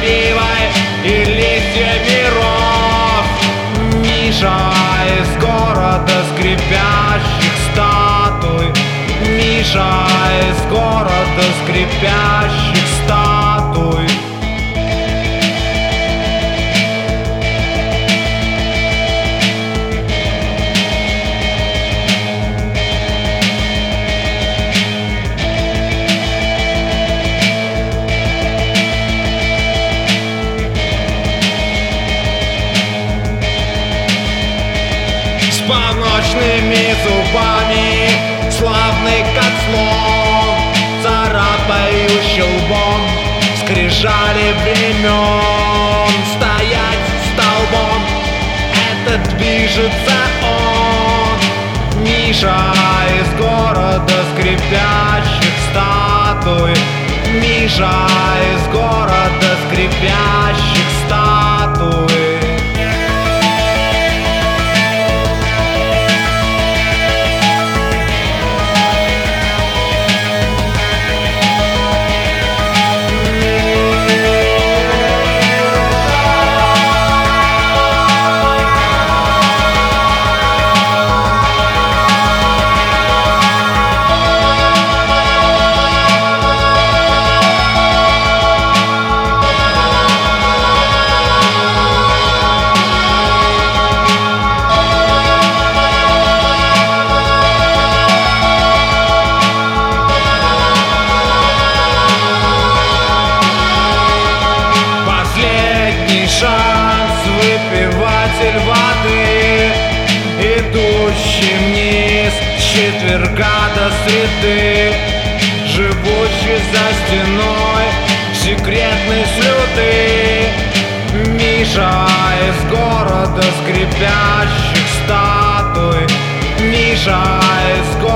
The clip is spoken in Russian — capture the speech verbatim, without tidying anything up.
крапивой и листьями роз. Миша из города скрипящих статуй, Миша из города скрипящих статуй. С полночными зубами, славный как слон, царапающий лбом скрижали времен. Стоять столбом, это движется он, Миша из города скрипящих статуй, Миша из города скрипящих статуй. Шанс, выпиватель воды, идущий вниз с четверга до среды, живущий за стеной секретной слюды. Миша из города скрипящих статуй, Миша из города